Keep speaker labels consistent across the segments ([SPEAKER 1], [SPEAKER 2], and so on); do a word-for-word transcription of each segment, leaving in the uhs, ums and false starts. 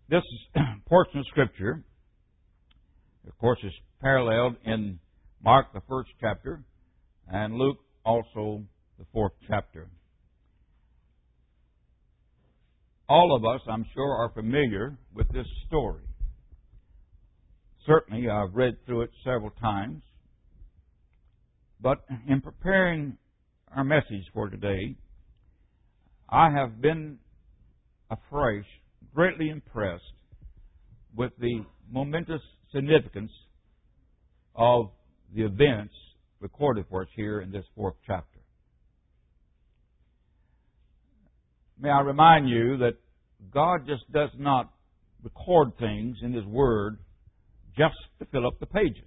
[SPEAKER 1] This portion of Scripture, of course, is paralleled in Mark, the first chapter, and Luke, also the fourth chapter. All of us, I'm sure, are familiar with this story. Certainly, I've read through it several times. But in preparing our message for today, I have been afresh, greatly impressed with the momentous significance of the events recorded for us here in this fourth chapter. May I remind you that God just does not record things in His Word just to fill up the pages.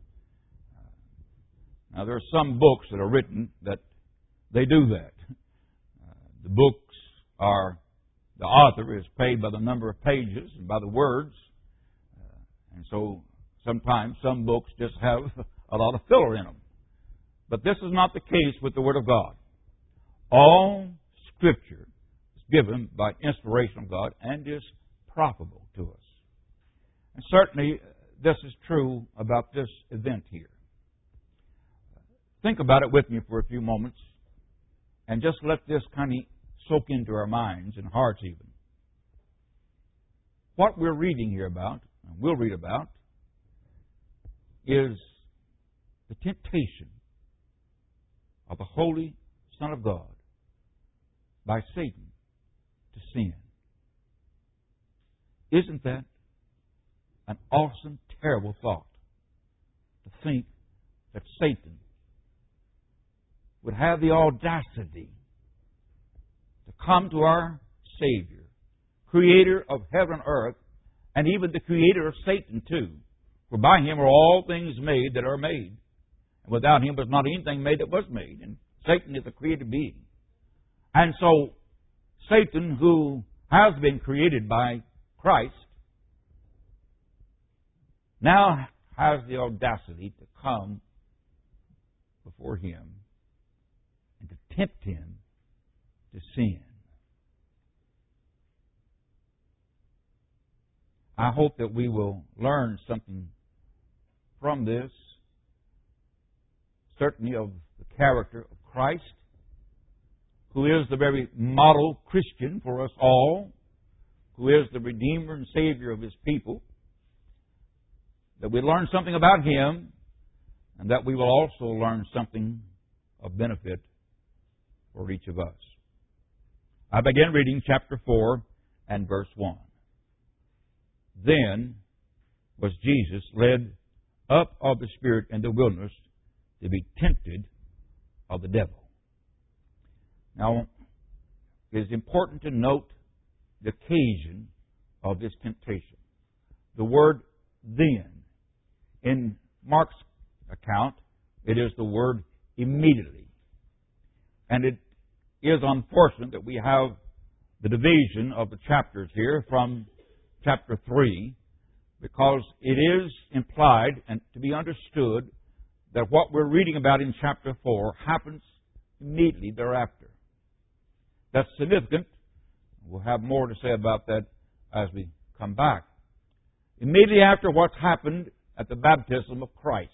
[SPEAKER 1] Now, there are some books that are written that they do that. Uh, the books are, the author is paid by the number of pages and by the words. Uh, and so sometimes some books just have a lot of filler in them. But this is not the case with the Word of God. All Scripture is given by inspiration of God and is profitable to us. And certainly this is true about this event here. Think about it with me for a few moments and just let this kind of soak into our minds and hearts even. What we're reading here about, and we'll read about, is the temptation of the Holy Son of God by Satan to sin. Isn't that an awesome, terrible thought? To think that Satan would have the audacity to come to our Savior, Creator of heaven and earth, and even the Creator of Satan too. For by Him are all things made that are made. And without Him was not anything made that was made. And Satan is a created being. And so, Satan, who has been created by Christ, now has the audacity to come before Him and to tempt Him to sin. I hope that we will learn something from this, certainly of the character of Christ, who is the very model Christian for us all, who is the Redeemer and Savior of His people, that we learn something about Him, and that we will also learn something of benefit for each of us. I begin reading chapter four and verse one. Then was Jesus led up of the Spirit in the wilderness to be tempted of the devil. Now, it is important to note the occasion of this temptation. The word then. In Mark's account, it is the word immediately. And it is unfortunate that we have the division of the chapters here from chapter three, because it is implied and to be understood that what we're reading about in chapter four happens immediately thereafter. That's significant. We'll have more to say about that as we come back. Immediately after what's happened at the baptism of Christ,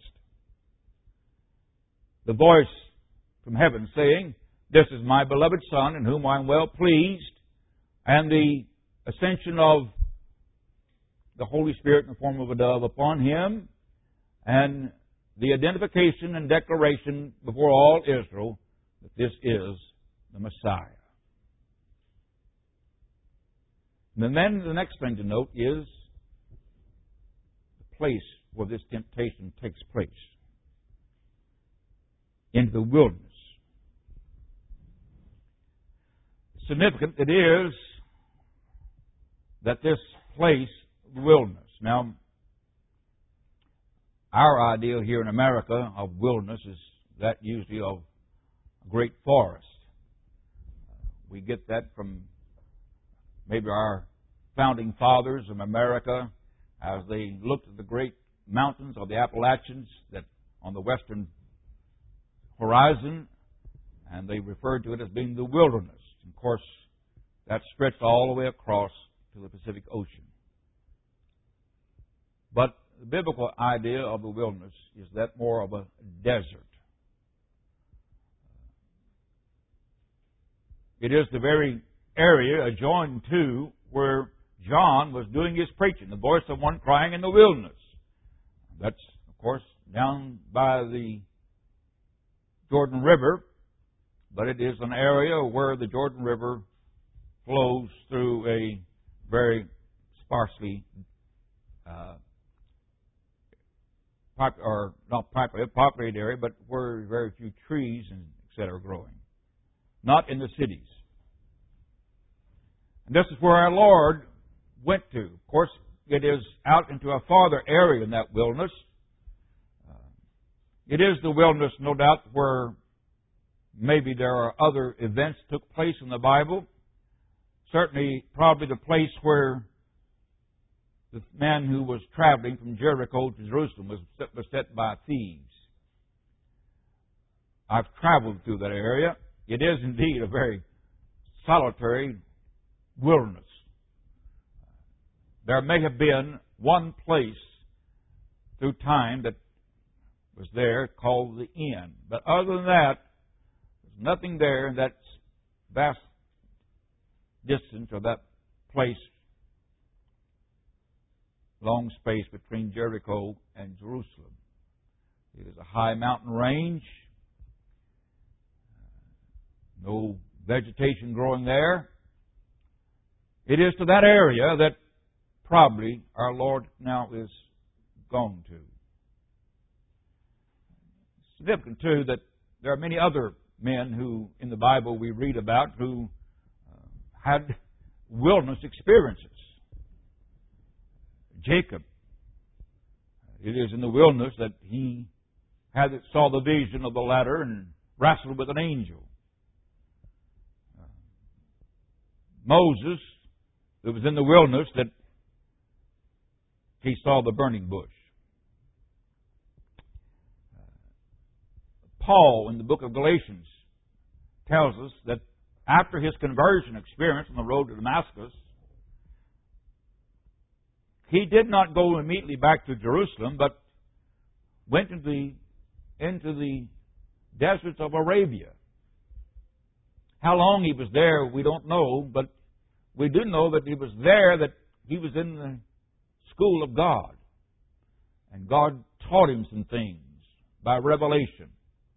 [SPEAKER 1] the voice from heaven saying, "This is my beloved Son, in whom I am well pleased," and the ascension of the Holy Spirit in the form of a dove upon Him, and the identification and declaration before all Israel that this is the Messiah. And then the next thing to note is the place where this temptation takes place. In the wilderness. Significant it is that this place, the wilderness. Now, our ideal here in America of wilderness is that usually of a great forest. We get that from maybe our founding fathers of America as they looked at the great mountains of the Appalachians that on the western horizon, and they referred to it as being the wilderness. Of course, that stretched all the way across to the Pacific Ocean. But the biblical idea of the wilderness is that more of a desert. It is the very area adjoined to where John was doing his preaching, the voice of one crying in the wilderness. That's, of course, down by the Jordan River, but it is an area where the Jordan River flows through a very sparsely, uh, pop, or not populated, populated area, but where very few trees and et cetera are growing. Not in the cities. And this is where our Lord went to. Of course, it is out into a farther area in that wilderness. Uh, it is the wilderness, no doubt, where maybe there are other events took place in the Bible. Certainly, probably the place where the man who was traveling from Jericho to Jerusalem was beset by thieves. I've traveled through that area. It is indeed a very solitary wilderness. There may have been one place through time that was there called the inn. But other than that, there's nothing there in that vast distance or that place, long space between Jericho and Jerusalem. It is a high mountain range. No vegetation growing there. It is to that area that probably our Lord now is gone to. It's significant, too, that there are many other men who, in the Bible, we read about who uh, had wilderness experiences. Jacob, it is in the wilderness that he had saw the vision of the ladder and wrestled with an angel. Uh, Moses, it was in the wilderness that he saw the burning bush. Paul, in the book of Galatians, tells us that after his conversion experience on the road to Damascus, he did not go immediately back to Jerusalem, but went into the, into the deserts of Arabia. How long he was there, we don't know, but we do know that he was there, that he was in the school of God. And God taught him some things by revelation.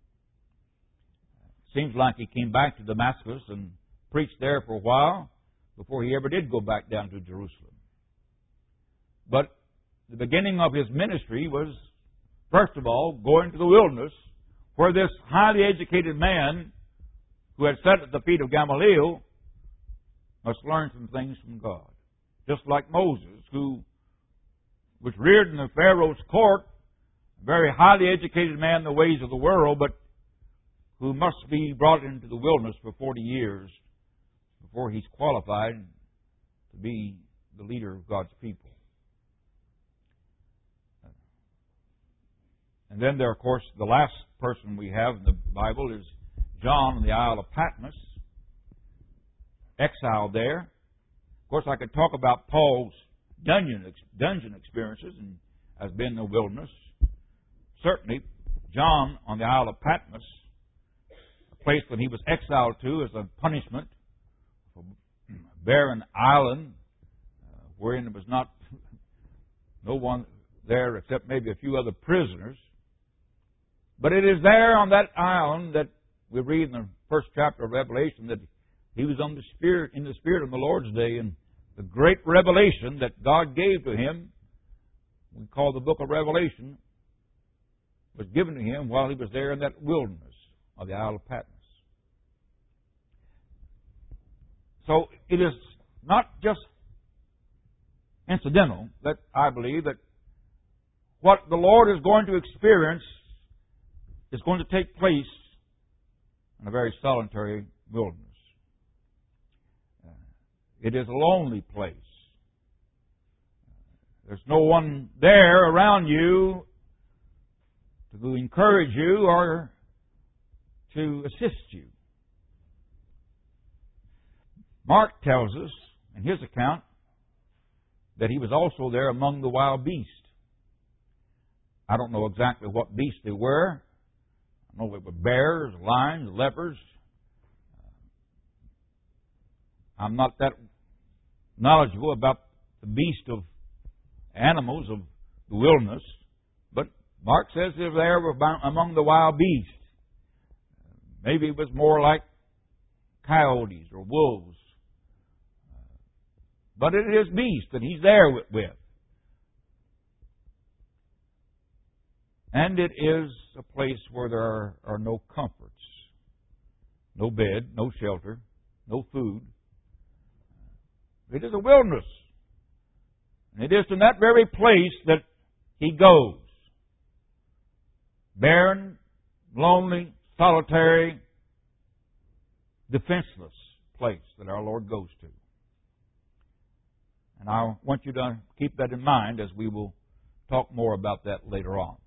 [SPEAKER 1] Seems like he came back to Damascus and preached there for a while before he ever did go back down to Jerusalem. But the beginning of his ministry was, first of all, going to the wilderness, where this highly educated man who had sat at the feet of Gamaliel must learn some things from God. Just like Moses, who was reared in the Pharaoh's court, a very highly educated man in the ways of the world, but who must be brought into the wilderness for forty years before he's qualified to be the leader of God's people. And then there, of course, the last person we have in the Bible is John on the Isle of Patmos, exiled there. Of course, I could talk about Paul's dungeon dungeon experiences and as being in the wilderness. Certainly, John on the Isle of Patmos, a place that he was exiled to as a punishment for a barren island, uh, wherein there was not no one there except maybe a few other prisoners. But it is there on that island that we read in the first chapter of Revelation that he was on the spirit in the spirit of the Lord's day, and the great revelation that God gave to him, we call the book of Revelation, was given to him while he was there in that wilderness of the Isle of Patmos. So it is not just incidental that I believe that what the Lord is going to experience is going to take place in a very solitary wilderness. Uh, it is a lonely place. There's no one there around you to encourage you or to assist you. Mark tells us in his account that he was also there among the wild beasts. I don't know exactly what beasts they were. I know they were bears, lions, leopards. I'm not that knowledgeable about the beast of animals of the wilderness, but Mark says they're there among the wild beasts. Maybe it was more like coyotes or wolves. But it is beast that he's there with. And it is a place where there are, are no comforts. No bed, no shelter, no food. It is a wilderness. And it is in that very place that he goes. Barren, lonely, solitary, defenseless place that our Lord goes to. And I want you to keep that in mind as we will talk more about that later on.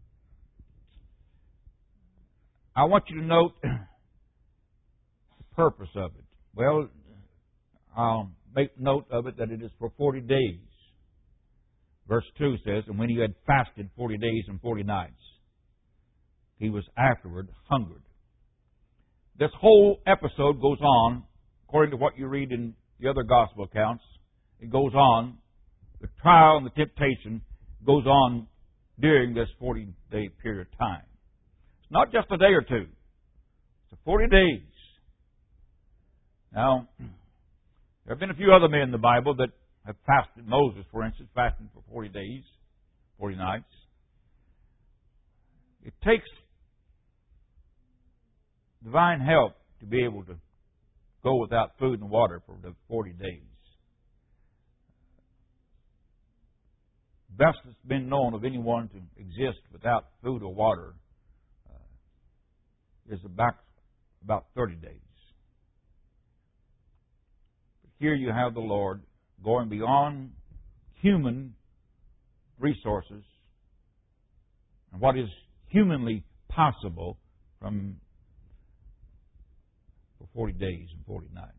[SPEAKER 1] I want you to note the purpose of it. Well, I'll make note of it that it is for forty days. Verse two says, and when he had fasted forty days and forty nights, he was afterward hungered. This whole episode goes on, according to what you read in the other gospel accounts, it goes on, the trial and the temptation goes on during this forty-day period of time. It's not just a day or two. It's forty days. Now, there have been a few other men in the Bible that have fasted. Moses, for instance, fasted for forty days, forty nights. It takes divine help to be able to go without food and water for the forty days. Best that's been known of anyone to exist without food or water uh, is about, about thirty days. But here you have the Lord going beyond human resources and what is humanly possible from for forty days and forty nights.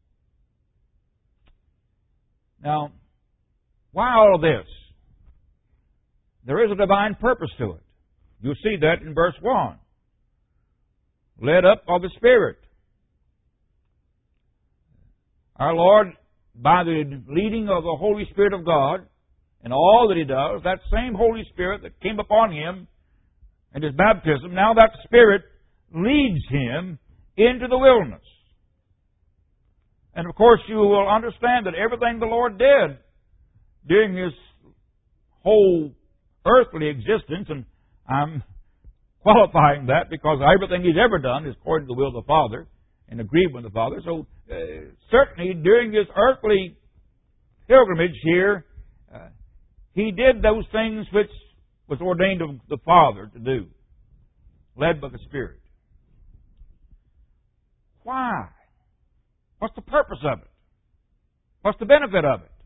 [SPEAKER 1] Now, why all of this? There is a divine purpose to it. You'll see that in verse one. Led up of the Spirit. Our Lord, by the leading of the Holy Spirit of God, and all that He does, that same Holy Spirit that came upon Him in His baptism, now that Spirit leads Him into the wilderness. And of course you will understand that everything the Lord did during His whole earthly existence, and I'm qualifying that because everything He's ever done is according to the will of the Father and agreement with the Father. So uh, certainly during His earthly pilgrimage here, uh, He did those things which was ordained of the Father to do, led by the Spirit. Why? What's the purpose of it? What's the benefit of it?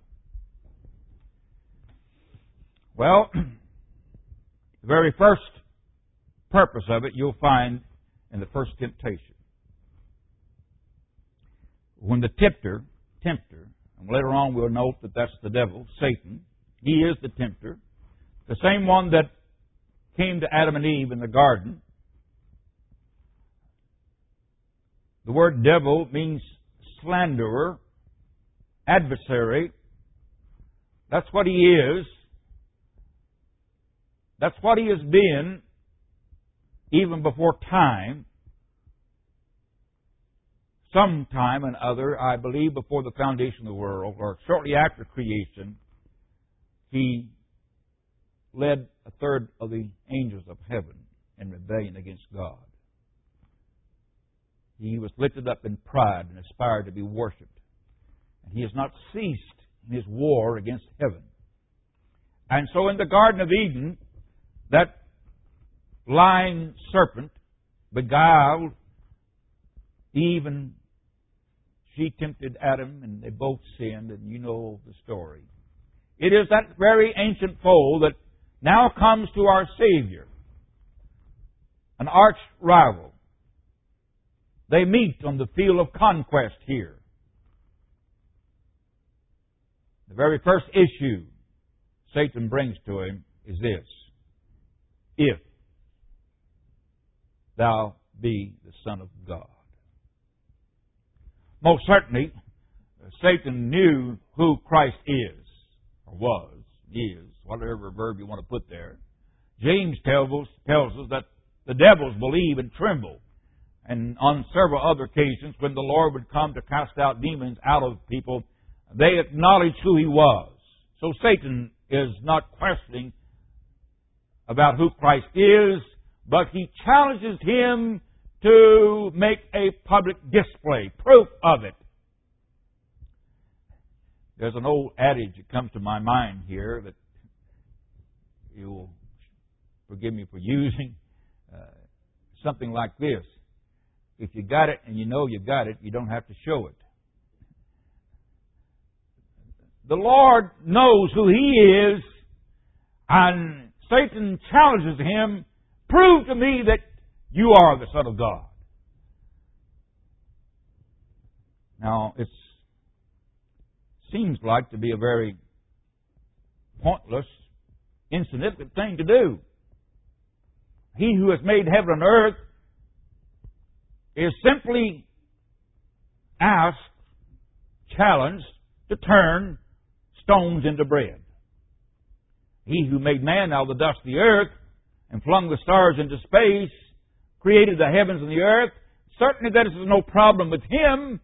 [SPEAKER 1] Well, the very first purpose of it you'll find in the first temptation. When the tempter, tempter, and later on we'll note that that's the devil, Satan, he is the tempter, the same one that came to Adam and Eve in the garden. The word devil means slanderer, adversary. That's what he is. That's what he has been even before time. Sometime and other, I believe before the foundation of the world, or shortly after creation, he led a third of the angels of heaven in rebellion against God. He was lifted up in pride and aspired to be worshipped. And he has not ceased in his war against heaven. And so in the Garden of Eden, that lying serpent beguiled Eve, and she tempted Adam, and they both sinned, and you know the story. It is that very ancient foe that now comes to our Savior, an arch rival. They meet on the field of conquest here. The very first issue Satan brings to him is this: if thou be the Son of God. Most certainly, Satan knew who Christ is, or was, is, whatever verb you want to put there. James tells us, tells us that the devils believe and tremble. And on several other occasions, when the Lord would come to cast out demons out of people, they acknowledged who He was. So Satan is not questioning about who Christ is, but he challenges Him to make a public display, proof of it. There's an old adage that comes to my mind here that you will forgive me for using. Uh, something like this. If you got it and you know you got it, you don't have to show it. The Lord knows who He is, and Satan challenges Him, prove to me that you are the Son of God. Now, it seems like to be a very pointless, insignificant thing to do. He who has made heaven and earth is simply asked, challenged, to turn stones into bread. He who made man out of the dust of the earth and flung the stars into space, created the heavens and the earth, certainly that is no problem with Him.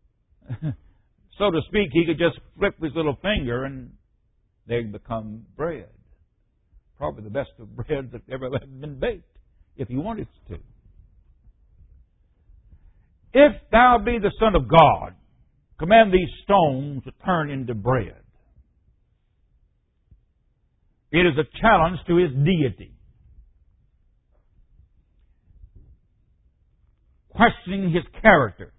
[SPEAKER 1] So to speak, He could just flip His little finger and they become bread. Probably the best of bread that ever been baked, if He wanted to. If thou be the Son of God, command these stones to turn into bread. It is a challenge to His deity. Questioning His character.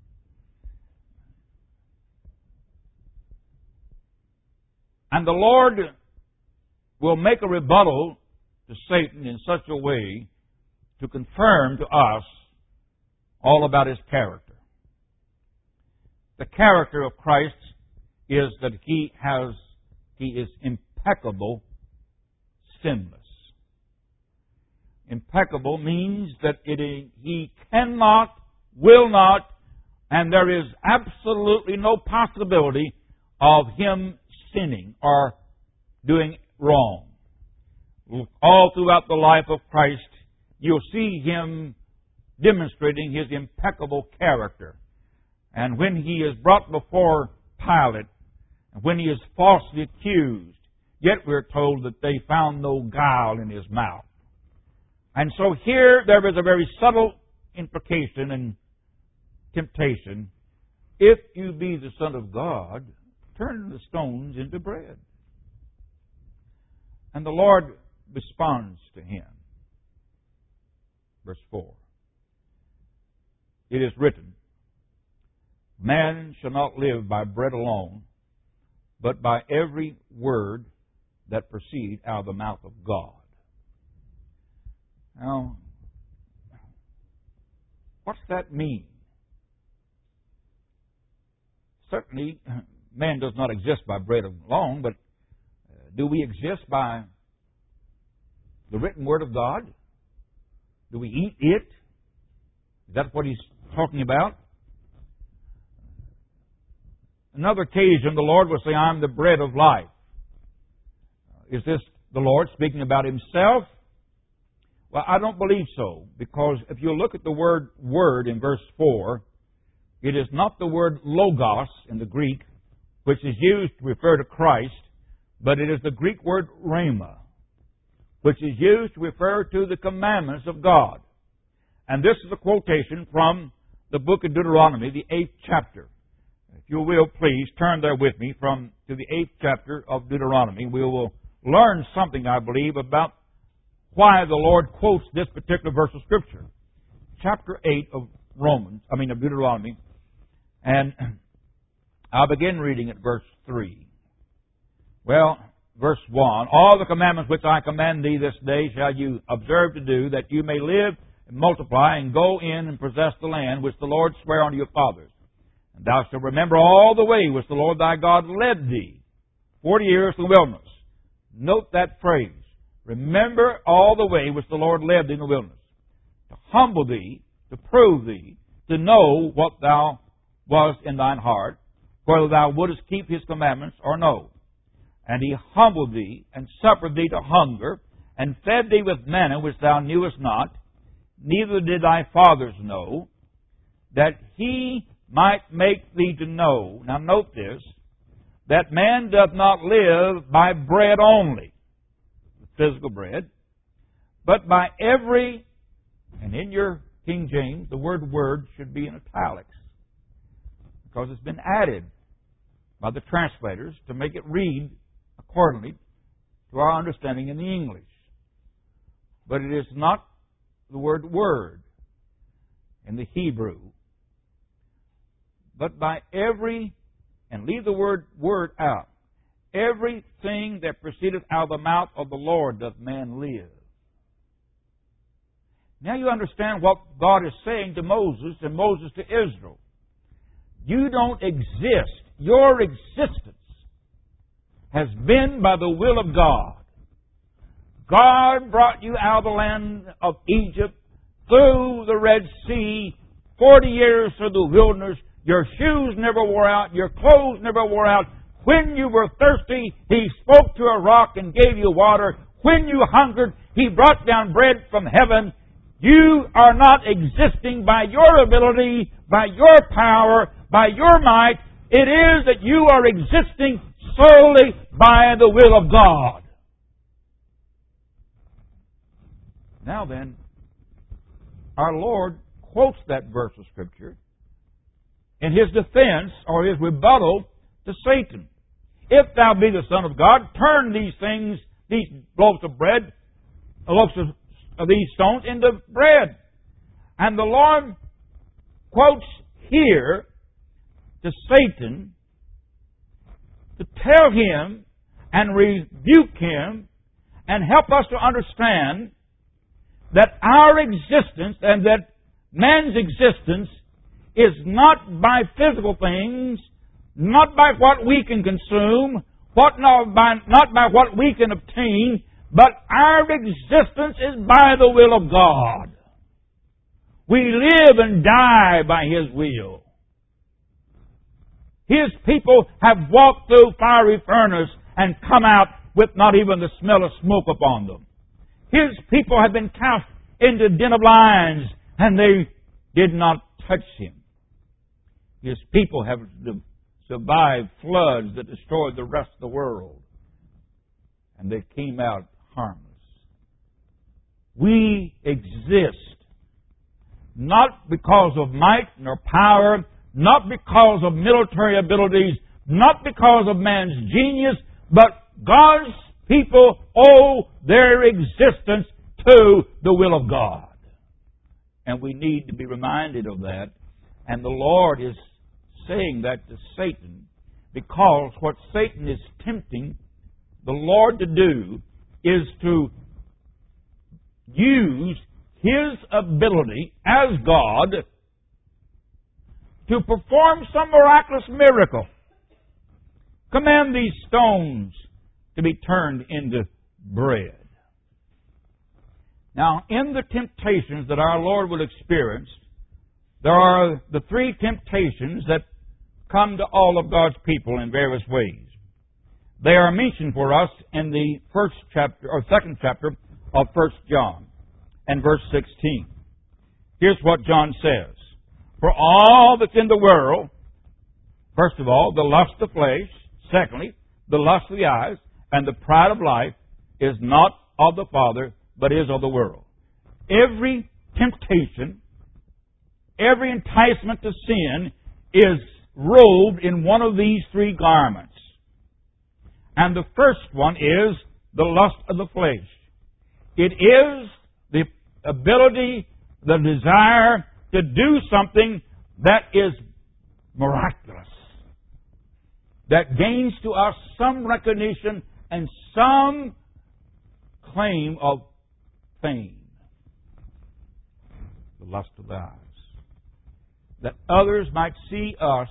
[SPEAKER 1] And the Lord will make a rebuttal to Satan in such a way to confirm to us all about His character. The character of Christ is that He has, He is impeccable, sinless. Impeccable means that it is, He cannot, will not, and there is absolutely no possibility of Him sinning or doing wrong. All throughout the life of Christ, you'll see Him demonstrating His impeccable character. And when He is brought before Pilate, and when He is falsely accused, yet we're told that they found no guile in His mouth. And so here there is a very subtle implication and temptation. If you be the Son of God, turn the stones into bread. And the Lord responds to him. Verse four. It is written, man shall not live by bread alone, but by every word that proceeds out of the mouth of God. Now, what's that mean? Certainly, man does not exist by bread alone, but do we exist by the written Word of God? Do we eat it? Is that what he's talking about? Another occasion, the Lord will say, I'm the bread of life. Is this the Lord speaking about Himself? Well, I don't believe so, because if you look at the word word in verse four, it is not the word logos in the Greek, which is used to refer to Christ, but it is the Greek word rhema, which is used to refer to the commandments of God. And this is a quotation from the book of Deuteronomy, the eighth chapter. If you will, please turn there with me from to the eighth chapter of Deuteronomy. We will learn something, I believe, about why the Lord quotes this particular verse of Scripture. Chapter eight of Romans, I mean of Deuteronomy, and I'll begin reading at verse three. Well, verse one, all the commandments which I command thee this day shall you observe to do, that you may live and multiply and go in and possess the land which the Lord sware unto your fathers. And thou shalt remember all the way which the Lord thy God led thee forty years in the wilderness. Note that phrase, Remember all the way which the Lord led thee in the wilderness, to humble thee, to prove thee, to know what thou wast in thine heart, whether thou wouldest keep His commandments or no. And He humbled thee, and suffered thee to hunger, and fed thee with manna which thou knewest not, neither did thy fathers know, that He might make thee to know. Now note this, that man doth not live by bread only, physical bread, but by every, and in your King James, the word word should be in italics, because it's been added by the translators to make it read accordingly to our understanding in the English. But it is not the word word in the Hebrew, but by every, and leave the word word out, everything that proceedeth out of the mouth of the Lord doth man live. Now you understand what God is saying to Moses and Moses to Israel. You don't exist. Your existence has been by the will of God. God brought you out of the land of Egypt, through the Red Sea, forty years through the wilderness. Your shoes never wore out. Your clothes never wore out. When you were thirsty, He spoke to a rock and gave you water. When you hungered, He brought down bread from heaven. You are not existing by your ability, by your power, by your might. It is that you are existing solely by the will of God. Now then, our Lord quotes that verse of Scripture in His defense or His rebuttal to Satan. If thou be the Son of God, turn these things, these loaves of bread, loaves of, of these stones into bread. And the Lord quotes here to Satan to tell him and rebuke him and help us to understand that our existence and that man's existence is not by physical things, not by what we can consume, what not by, not by what we can obtain, but our existence is by the will of God. We live and die by His will. His people have walked through fiery furnace and come out with not even the smell of smoke upon them. His people have been cast into den of lions, and they did not touch Him. His people have survived floods that destroyed the rest of the world, and they came out harmless. We exist not because of might nor power, not because of military abilities, not because of man's genius, but God's people owe their existence to the will of God. And we need to be reminded of that. And the Lord is saying that to Satan because what Satan is tempting the Lord to do is to use His ability as God to perform some miraculous miracle. Command these stones to be turned into bread. Now, in the temptations that our Lord will experience, there are the three temptations that come to all of God's people in various ways. They are mentioned for us in the first chapter, or second chapter of First John, and verse sixteen. Here's what John says. For all that's in the world, first of all, the lust of the flesh, secondly, the lust of the eyes, and the pride of life is not of the Father, but is of the world. Every temptation, every enticement to sin is robed in one of these three garments. And the first one is the lust of the flesh. It is the ability, the desire to do something that is miraculous, that gains to us some recognition and some claim of fame. The lust of the eyes. That others might see us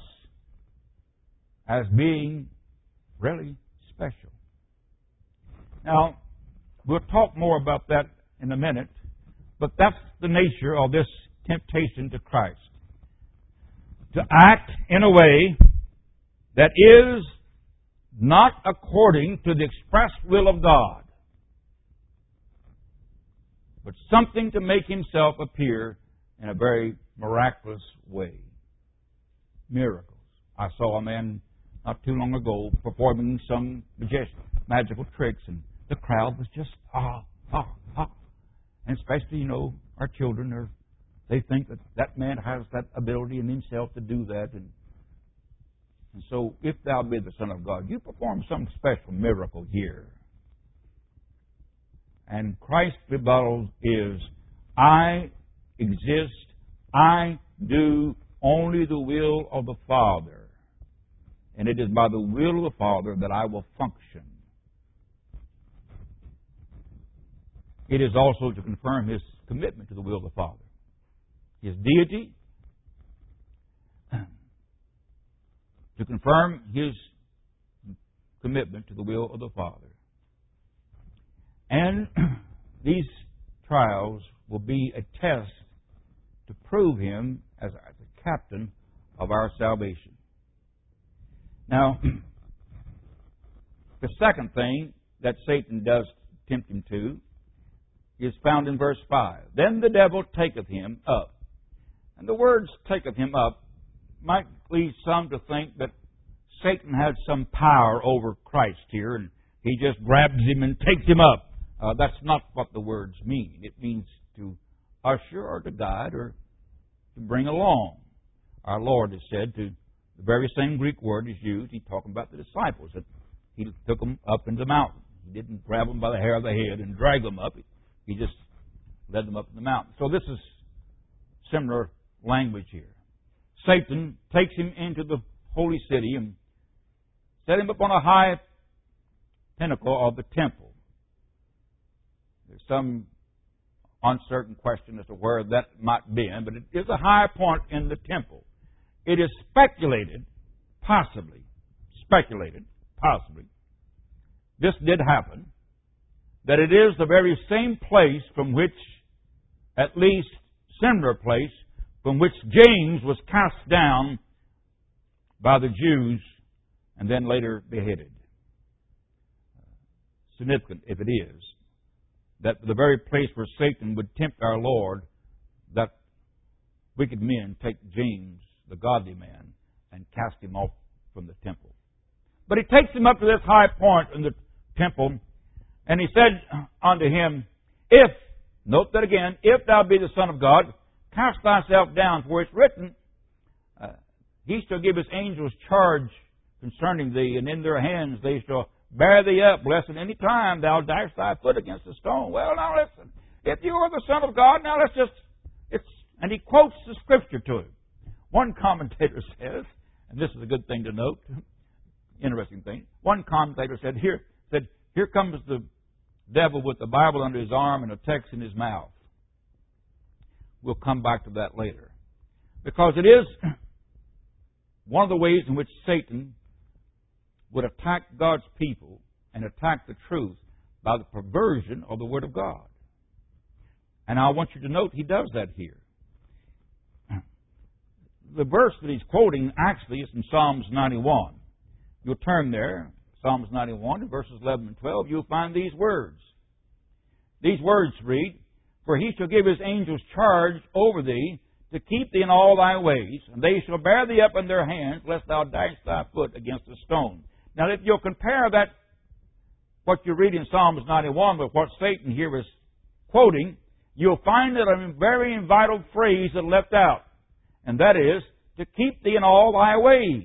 [SPEAKER 1] as being really special. Now, We'll talk more about that in a minute. But that's the nature of this temptation to Christ. To act in a way that is not according to the express will of God, but something to make Himself appear in a very miraculous way. Miracles. I saw a man not too long ago performing some majestic, magical tricks, and the crowd was just, ah, ah, ah. And especially, you know, our children, are they think that that man has that ability in himself to do that. And, and so, if thou be the Son of God, you perform some special miracle here. And Christ's rebuttal is, I exist, I do only the will of the Father. And it is by the will of the Father that I will function. It is also to confirm His commitment to the will of the Father. His deity, to confirm His commitment to the will of the Father. And these trials will be a test to prove Him as the captain of our salvation. Now, the second thing that Satan does tempt Him to is found in verse five. Then the devil taketh him up. And the words taketh him up might lead some to think that Satan had some power over Christ here, and he just grabs him and takes him up. Uh, that's not what the words mean. It means to usher or to guide or to bring along. Our Lord has said to the very same Greek word is used. He's talking about the disciples, that He took them up into the mountain. He didn't grab them by the hair of the head and drag them up. He just led them up in the mountain. So this is similar language here. Satan takes him into the holy city and set him up on a high pinnacle of the temple. There's some uncertain question as to where that might be, but it is a high point in the temple. It is speculated, possibly, speculated, possibly, this did happen, that it is the very same place from which, at least similar place, from which James was cast down by the Jews and then later beheaded. Significant, if it is, that the very place where Satan would tempt our Lord, that wicked men take James, the godly man, and cast him off from the temple. But he takes him up to this high point in the temple, and he said unto him, If, note that again, if thou be the Son of God, cast thyself down, for it's written, uh, He shall give His angels charge concerning thee, and in their hands they shall bear thee up, lest at any time thou dash thy foot against a stone. Well, now listen, if you are the Son of God, now let's just, it's, and he quotes the Scripture to him. One commentator says, and this is a good thing to note, interesting thing, one commentator said, here, said, here comes the devil with the Bible under his arm and a text in his mouth. We'll come back to that later. Because it is one of the ways in which Satan would attack God's people and attack the truth by the perversion of the Word of God. And I want you to note he does that here. The verse that he's quoting actually is from Psalms ninety-one. You'll turn there, Psalms ninety-one, verses eleven and twelve, you'll find these words. These words read, For He shall give His angels charge over thee, to keep thee in all thy ways, and they shall bear thee up in their hands, lest thou dash thy foot against a stone. Now, if you'll compare that, what you read in Psalms ninety-one, with what Satan here is quoting, you'll find that a very vital phrase is left out, and that is, to keep thee in all thy ways.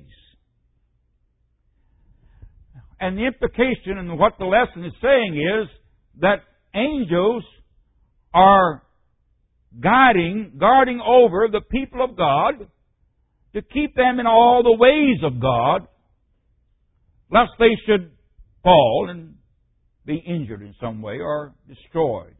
[SPEAKER 1] And the implication and what the lesson is saying is that angels are guiding, guarding over the people of God to keep them in all the ways of God, lest they should fall and be injured in some way or destroyed.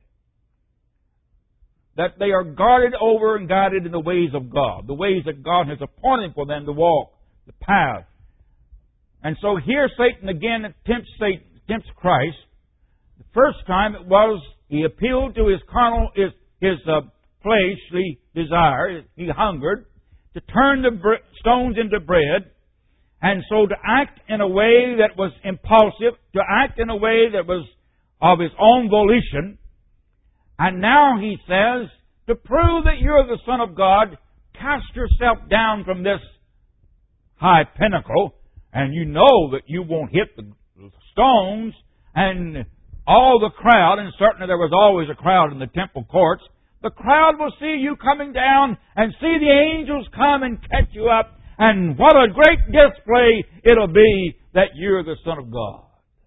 [SPEAKER 1] That they are guarded over and guided in the ways of God, the ways that God has appointed for them to walk, the path. And so here Satan again tempts Satan, tempts Christ. The first time it was he appealed to his carnal, his, his uh, fleshly desire. He hungered to turn the bre- stones into bread. And so to act in a way that was impulsive, to act in a way that was of his own volition. And now he says, to prove that you're the Son of God, cast yourself down from this high pinnacle, and you know that you won't hit the stones, and all the crowd, and certainly there was always a crowd in the temple courts, the crowd will see you coming down and see the angels come and catch you up. And what a great display it'll be that you're the Son of God.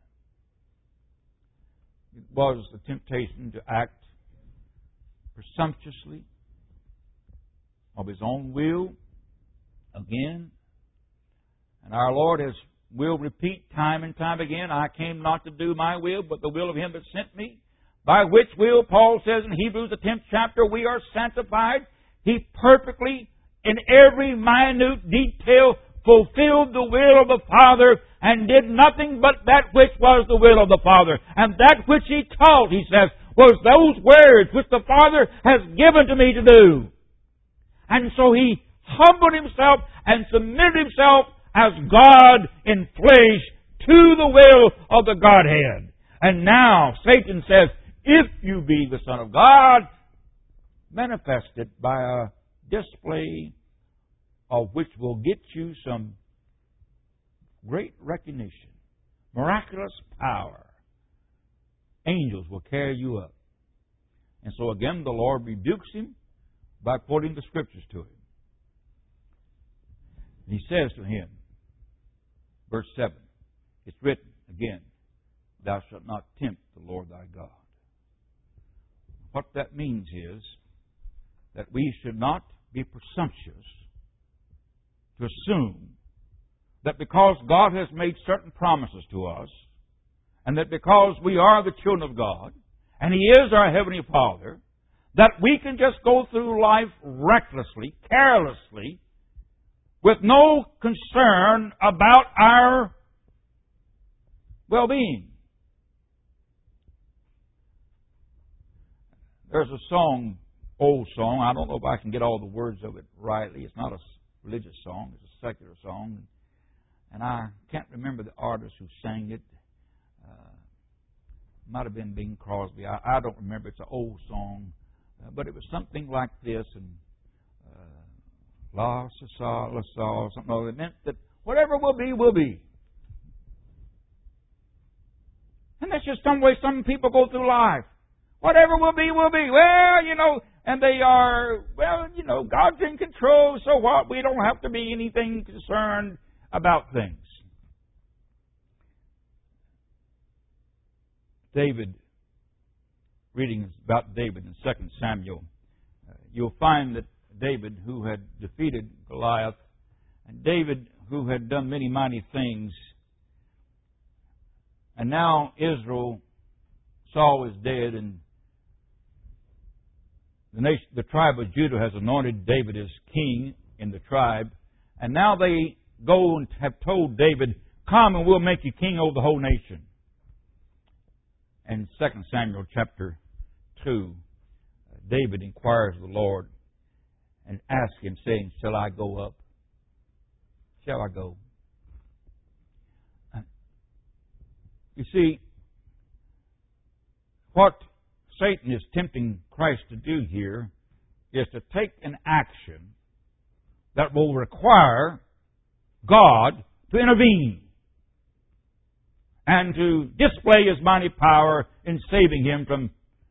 [SPEAKER 1] It was the temptation to act presumptuously of his own will again. And our Lord has will repeat time and time again, I came not to do my will, but the will of Him that sent me. By which will, Paul says in Hebrews the tenth chapter, we are sanctified. He perfectly, in every minute detail, fulfilled the will of the Father and did nothing but that which was the will of the Father. And that which He taught, He says, was those words which the Father has given to me to do. And so He humbled Himself and submitted Himself as God in flesh to the will of the Godhead. And now Satan says, if you be the Son of God, manifest it by a display of which will get you some great recognition, miraculous power. Angels will carry you up. And so again the Lord rebukes him by quoting the Scriptures to him. He says to him, verse seven, it's written again, thou shalt not tempt the Lord thy God. What that means is that we should not be presumptuous to assume that because God has made certain promises to us, and that because we are the children of God, and He is our Heavenly Father, that we can just go through life recklessly, carelessly, with no concern about our well-being. There's a song, old song, I don't know if I can get all the words of it rightly. It's not a religious song, it's a secular song. And I can't remember the artist who sang it. Uh, might have been Bing Crosby. I, I don't remember. It's an old song. Uh, but it was something like this. And uh, La, sa, sa, la, sa, something like that. It meant that whatever will be, will be. And that's just some way some people go through life. Whatever will be, will be. Well, you know, and they are, well, you know, God's in control, so what? We don't have to be anything concerned about things. David, reading about David in Second Samuel, uh, you'll find that David, who had defeated Goliath, and David, who had done many mighty things, and now Israel, Saul is dead, and the nation, the tribe of Judah has anointed David as king in the tribe, and now they go and have told David, come and we'll make you king over the whole nation. And Second Samuel chapter two, David inquires of the Lord and asks Him, saying, shall I go up? Shall I go? You see, what Satan is tempting Christ to do here is to take an action that will require God to intervene and to display His mighty power in saving him from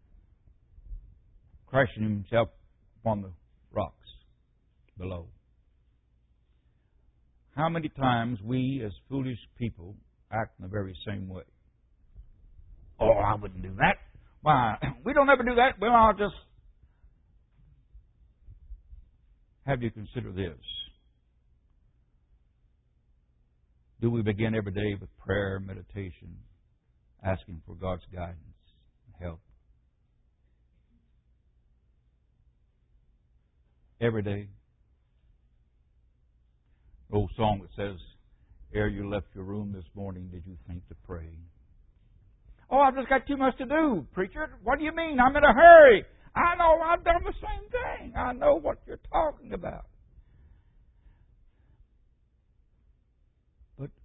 [SPEAKER 1] crashing himself upon the rocks below. How many times we as foolish people act in the very same way? Oh, I wouldn't do that. Why, we don't ever do that. Well, I'll just have you consider this. Do we begin every day with prayer and meditation, asking for God's guidance and help? Every day. The old song that says, ere you left your room this morning, did you think to pray? Oh, I've just got too much to do, preacher. What do you mean? I'm in a hurry. I know I've done the same thing. I know what you're talking about. But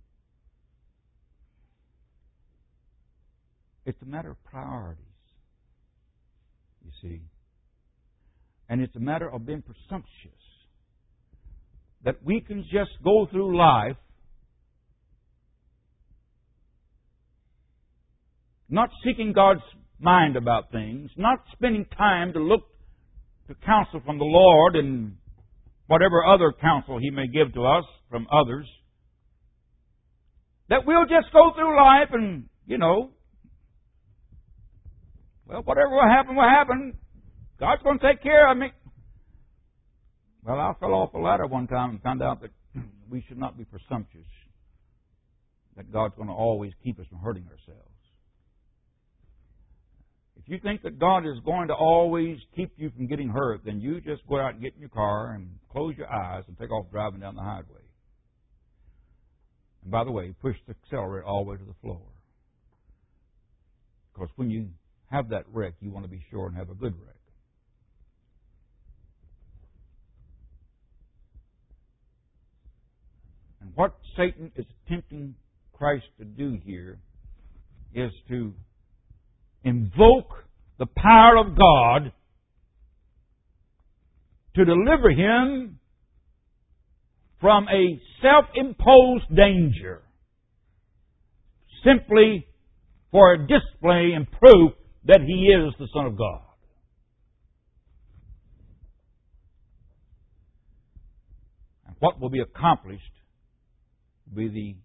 [SPEAKER 1] it's a matter of priorities, you see. And it's a matter of being presumptuous. That we can just go through life not seeking God's mind about things, not spending time to look to counsel from the Lord and whatever other counsel He may give to us from others. That we'll just go through life and, you know, well, whatever will happen, will happen. God's going to take care of me. Well, I fell off a ladder one time and found out that we should not be presumptuous. That God's going to always keep us from hurting ourselves. If you think that God is going to always keep you from getting hurt, then you just go out and get in your car and close your eyes and take off driving down the highway. And by the way, push the accelerator all the way to the floor. Because when you have that wreck, you want to be sure and have a good wreck. And what Satan is tempting Christ to do here is to invoke the power of God to deliver him from a self-imposed danger, simply for a display and proof that he is the Son of God. And what will be accomplished will be the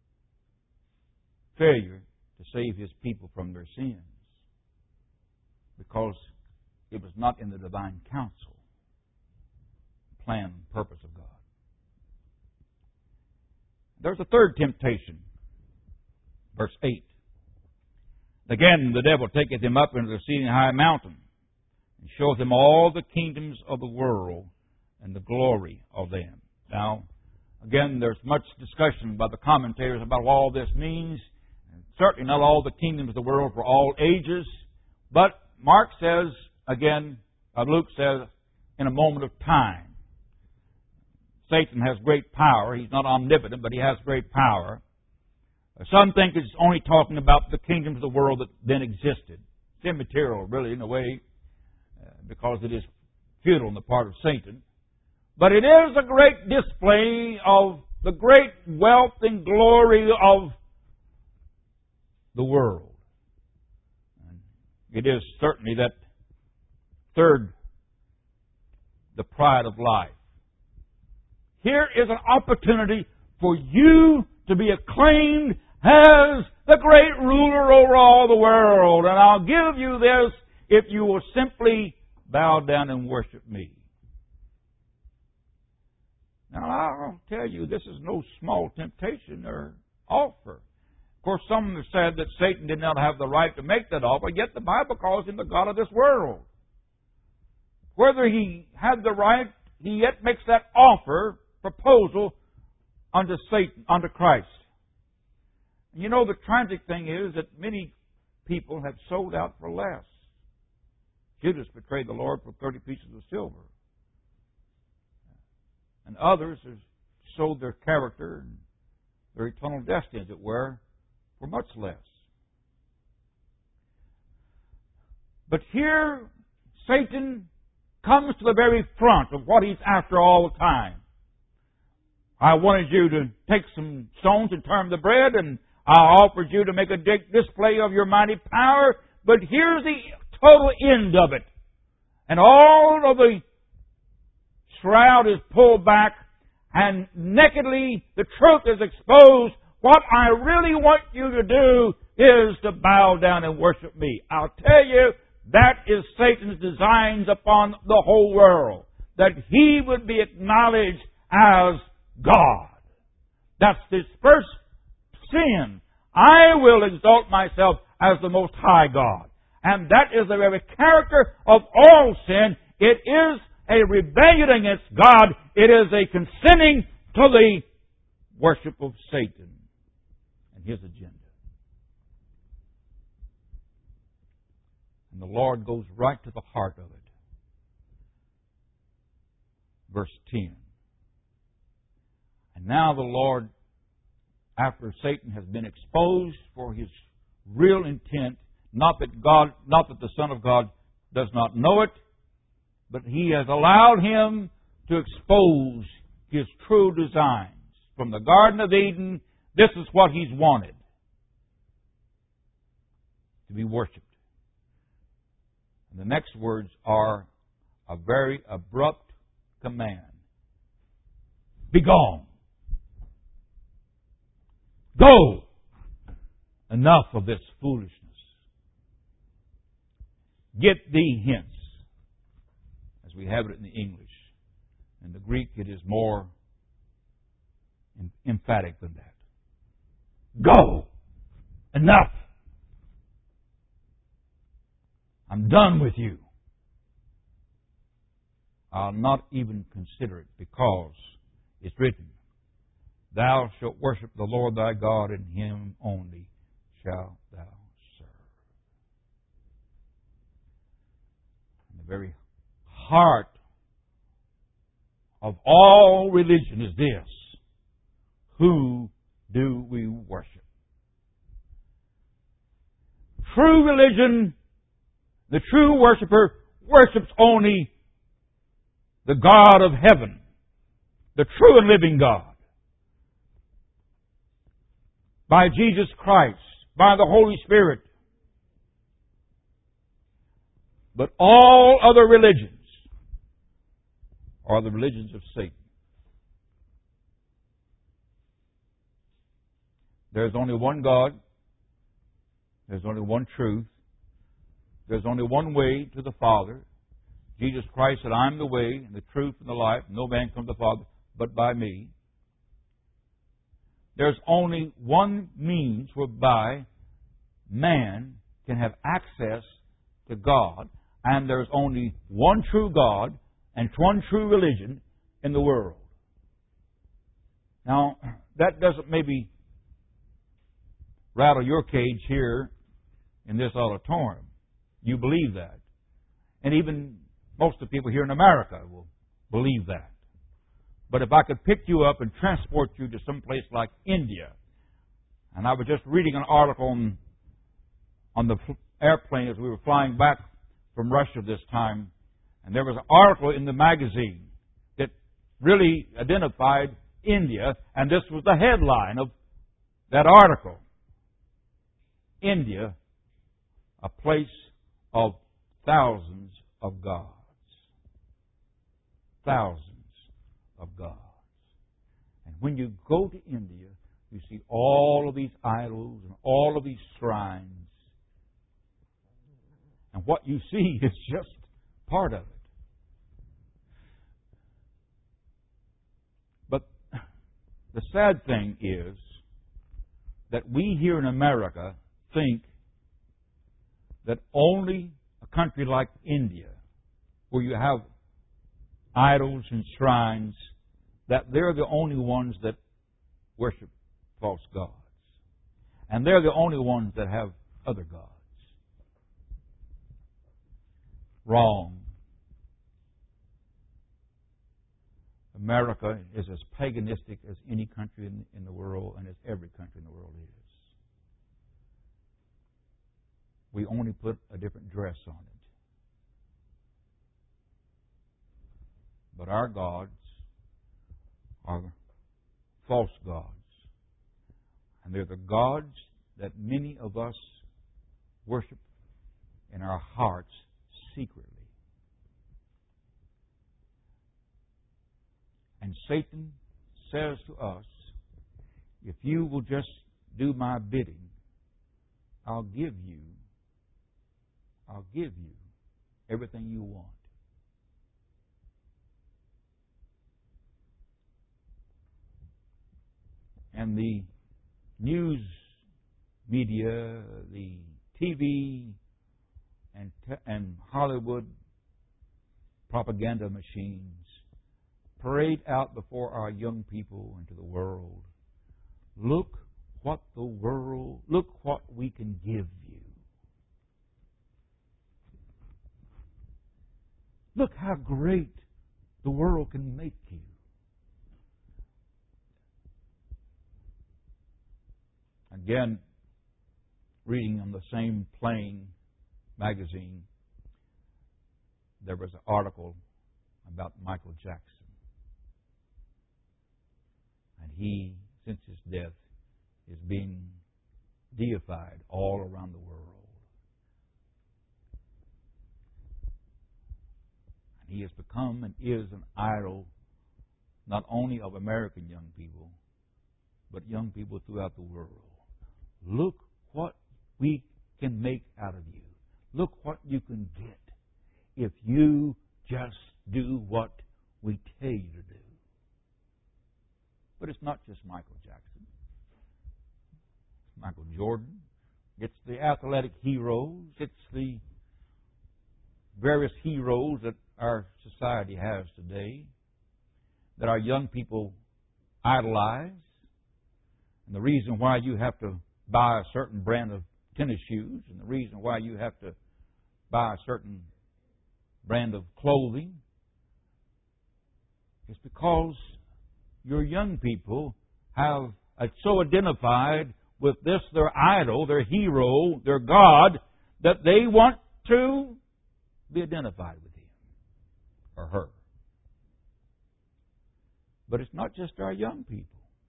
[SPEAKER 1] failure to save his people from their sins, because it was not in the divine counsel, plan, and purpose of God. There's a third temptation. Verse eight. Again, the devil taketh him up into the exceeding high mountain, and showeth him all the kingdoms of the world and the glory of them. Now, again, there's much discussion by the commentators about what all this means. And certainly not all the kingdoms of the world for all ages. But Mark says, again, uh, Luke says, in a moment of time. Satan has great power. He's not omnipotent, but he has great power. Some think it's only talking about the kingdoms of the world that then existed. It's immaterial, really, in a way, uh, because it is futile on the part of Satan. But it is a great display of the great wealth and glory of the world. And it is certainly that third, the pride of life. Here is an opportunity for you to be acclaimed as the great ruler over all the world. And I'll give you this if you will simply bow down and worship me. Now, I'll tell you, this is no small temptation or offer. Of course, some have said that Satan did not have the right to make that offer, yet the Bible calls him the God of this world. Whether he had the right, he yet makes that offer, proposal, unto Satan, unto Christ. You know, the tragic thing is that many people have sold out for less. Judas betrayed the Lord for thirty pieces of silver. And others have sold their character and their eternal destiny, as it were, for much less. But here, Satan comes to the very front of what he's after all the time. I wanted you to take some stones and turn them to bread, and I offered you to make a display of your mighty power, but here's the total end of it. And all of the shroud is pulled back, and nakedly the truth is exposed. What I really want you to do is to bow down and worship me. I'll tell you, that is Satan's designs upon the whole world. That he would be acknowledged as God. That's his first sin. I will exalt myself as the Most High God. And that is the very character of all sin. It is a rebellion against God. It is a consenting to the worship of Satan and his agenda. And the Lord goes right to the heart of it. Verse ten. And now the Lord, after Satan has been exposed for his real intent, not that God, not that the Son of God does not know it, but He has allowed him to expose his true designs. From the Garden of Eden, this is what He's wanted: to be worshipped. And the next words are a very abrupt command. Be gone. Go. Enough of this foolishness. Get thee hence. As we have it in the English. In the Greek, it is more emphatic than that. Go. Enough. I'm done with you. I'll not even consider it, because it's written, Thou shalt worship the Lord thy God, and Him only shalt thou serve. And the very heart of all religion is this: who do we worship? True religion, the true worshiper, worships only the God of heaven, the true and living God. By Jesus Christ, by the Holy Spirit. But all other religions are the religions of Satan. There's only one God. There's only one truth. There's only one way to the Father. Jesus Christ said, I'm the way and the truth and the life. No man comes to the Father but by me. There's only one means whereby man can have access to God, and there's only one true God and one true religion in the world. Now, that doesn't maybe rattle your cage here in this auditorium. You believe that. And even most of the people here in America will believe that. But if I could pick you up and transport you to some place like India, and I was just reading an article on, on the airplane as we were flying back from Russia this time, and there was an article in the magazine that really identified India, and this was the headline of that article. India, a place of thousands of gods. Thousands of gods. And when you go to India, you see all of these idols and all of these shrines. And what you see is just part of it. But the sad thing is that we here in America think that only a country like India, where you have idols and shrines, that they're the only ones that worship false gods. And they're the only ones that have other gods. Wrong. America is as paganistic as any country in, in the world, and as every country in the world is. We only put a different dress on it. But our gods are false gods. And they're the gods that many of us worship in our hearts secretly. And Satan says to us, if you will just do my bidding, I'll give you, I'll give you everything you want. And the news media, the T V, and, te- and Hollywood propaganda machines parade out before our young people into the world. Look what the world, look what we can give you. Look how great the world can make you. Again, reading on the same Plain magazine, there was an article about Michael Jackson. And he, since his death, is being deified all around the world. And he has become and is an idol not only of American young people, but young people throughout the world. Look what we can make out of you. Look what you can get if you just do what we tell you to do. But it's not just Michael Jackson. It's Michael Jordan. It's the athletic heroes. It's the various heroes that our society has today, that our young people idolize. And the reason why you have to buy a certain brand of tennis shoes, and the reason why you have to buy a certain brand of clothing, is because your young people have so identified with this, their idol, their hero, their God, that they want to be identified with him or her. But it's not just our young people.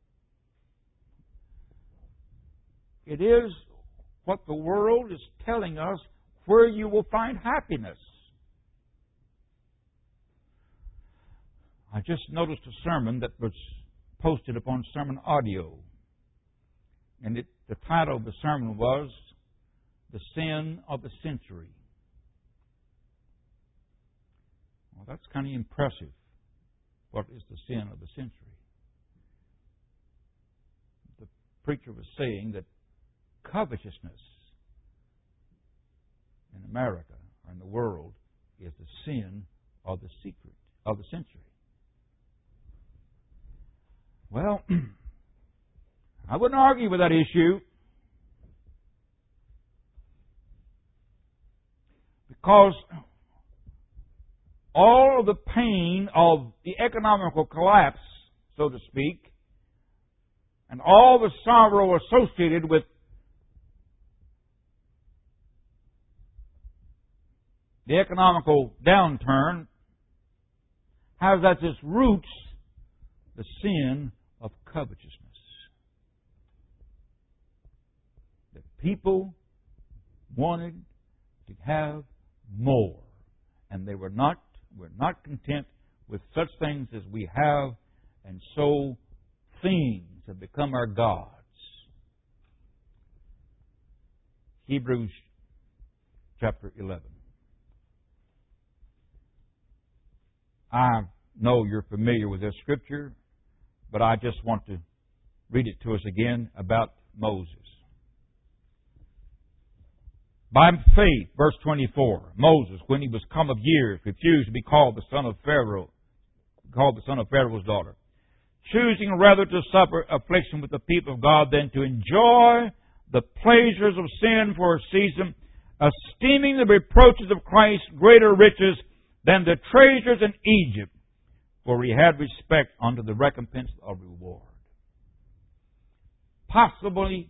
[SPEAKER 1] It is what the world is telling us where you will find happiness. I just noticed a sermon that was posted upon Sermon Audio. And it, the title of the sermon was The Sin of the Century. Well, that's kind of impressive. What is the sin of the century? The preacher was saying that covetousness in America or in the world is the sin of the secret of the century. Well, I wouldn't argue with that issue, because all of the pain of the economical collapse, so to speak, and all the sorrow associated with the economical downturn has as its roots the sin of covetousness. That people wanted to have more, and they were not were not content with such things as we have, and so things have become our gods. Hebrews chapter eleven. I know you're familiar with this scripture, but I just want to read it to us again about Moses. By faith, verse twenty-four, Moses, when he was come of years, refused to be called the son of Pharaoh, called the son of Pharaoh's daughter, choosing rather to suffer affliction with the people of God than to enjoy the pleasures of sin for a season, esteeming the reproaches of Christ greater riches than the treasures in Egypt, for he had respect unto the recompense of reward. Possibly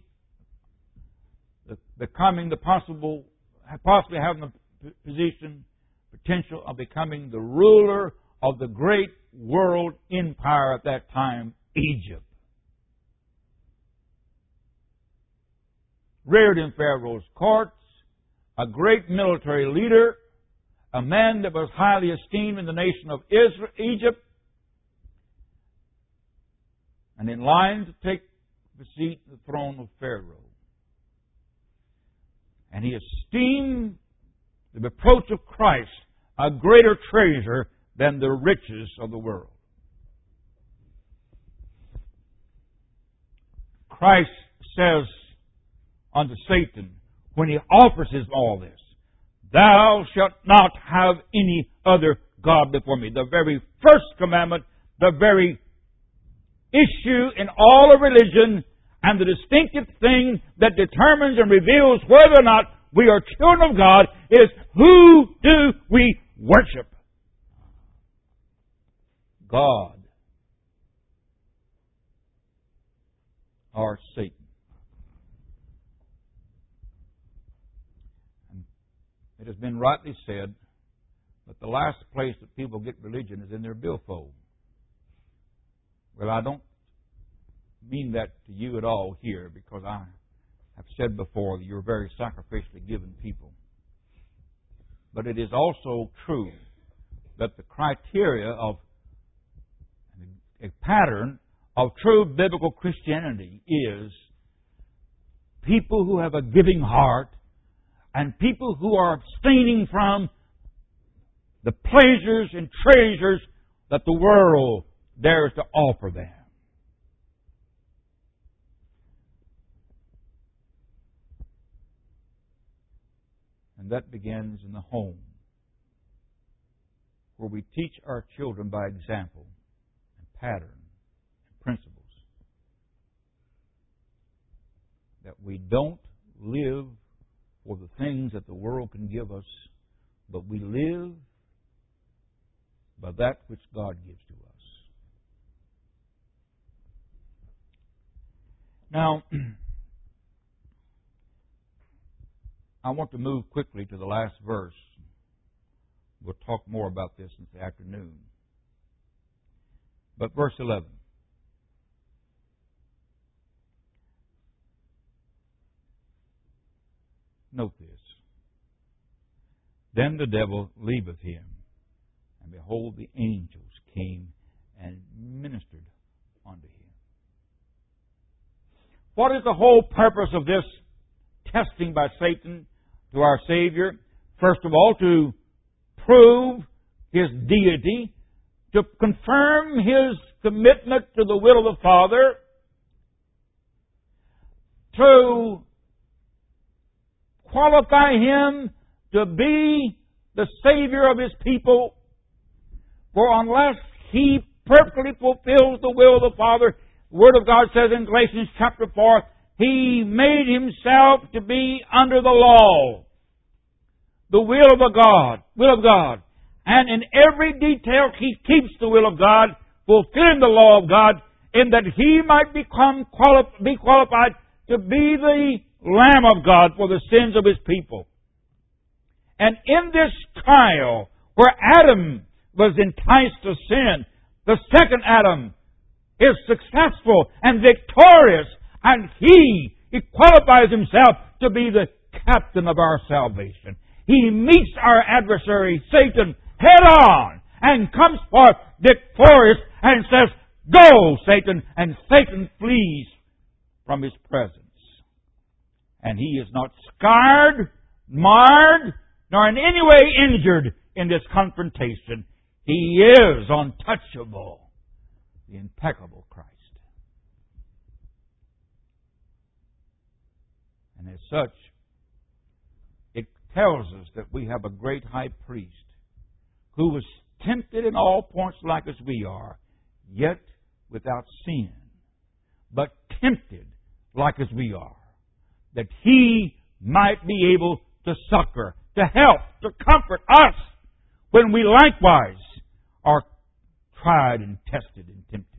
[SPEAKER 1] becoming the possible, possibly having the position, potential of becoming the ruler of the great world empire at that time, Egypt. Reared in Pharaoh's courts, a great military leader, a man that was highly esteemed in the nation of Israel, Egypt, and in line to take the seat, the throne of Pharaoh. And he esteemed the reproach of Christ a greater treasure than the riches of the world. Christ says unto Satan, when he offers him all this, "Thou shalt not have any other God before me." The very first commandment, the very issue in all of religion, and the distinctive thing that determines and reveals whether or not we are children of God is, who do we worship? God or Satan. And it has been rightly said that the last place that people get religion is in their billfold. Well, I don't mean that to you at all here, because I have said before that you're very sacrificially given people. But it is also true that the criteria of a pattern of true biblical Christianity is people who have a giving heart and people who are abstaining from the pleasures and treasures that the world dares to offer them. And that begins in the home, where we teach our children by example and pattern and principles that we don't live for the things that the world can give us, but we live by that which God gives to us. Now, I want to move quickly to the last verse. We'll talk more about this this afternoon. But verse eleven. Note this. Then the devil leaveth him, and behold, the angels came and ministered unto him. What is the whole purpose of this testing by Satan to our Savior? First of all, to prove His deity, to confirm His commitment to the will of the Father, to qualify Him to be the Savior of His people. For unless He perfectly fulfills the will of the Father, the Word of God says in Galatians chapter four, He made Himself to be under the law, the will of the God, will of God. And in every detail He keeps the will of God, fulfilling the law of God, in that He might become quali- be qualified to be the Lamb of God for the sins of His people. And in this trial, where Adam was enticed to sin, the second Adam is successful and victorious, and He, He qualifies Himself to be the captain of our salvation. He meets our adversary, Satan, head on, and comes forth victorious and says, "Go, Satan," and Satan flees from His presence. And he is not scarred, marred, nor in any way injured in this confrontation. He is untouchable, the impeccable Christ. And as such, it tells us that we have a great high priest who was tempted in all points like as we are, yet without sin, but tempted like as we are, that He might be able to succor, to help, to comfort us when we likewise are tried and tested and tempted.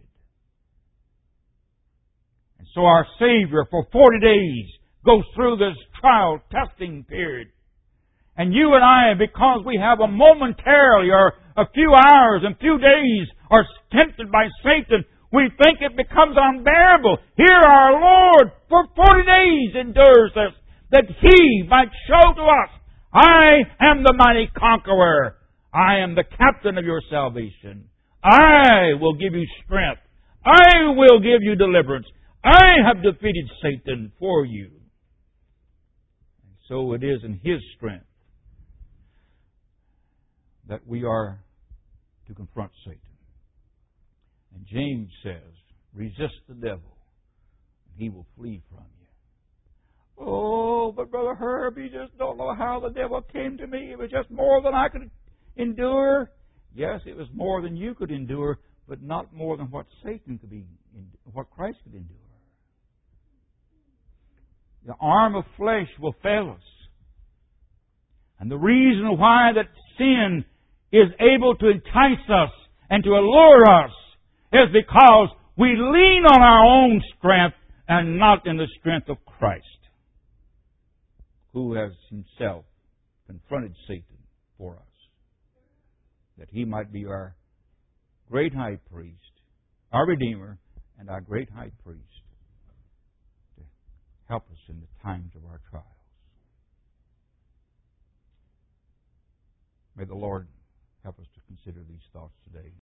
[SPEAKER 1] And so our Savior for forty days goes through this trial testing period. And you and I, because we have a momentarily or a few hours and few days are tempted by Satan, we think it becomes unbearable. Here our Lord for forty days endures this, that He might show to us, I am the mighty conqueror. I am the captain of your salvation. I will give you strength. I will give you deliverance. I have defeated Satan for you. And so it is in His strength that we are to confront Satan. And James says, resist the devil, and he will flee from you. Oh, but Brother Herb, you just don't know how the devil came to me. It was just more than I could endure. Yes, it was more than you could endure, but not more than what Satan could be, what Christ could endure. The arm of flesh will fail us. And the reason why that sin is able to entice us and to allure us is because we lean on our own strength and not in the strength of Christ, who has Himself confronted Satan for us, that He might be our great high priest, our Redeemer, and our great high priest to help us in the times of our trials. May the Lord help us to consider these thoughts today.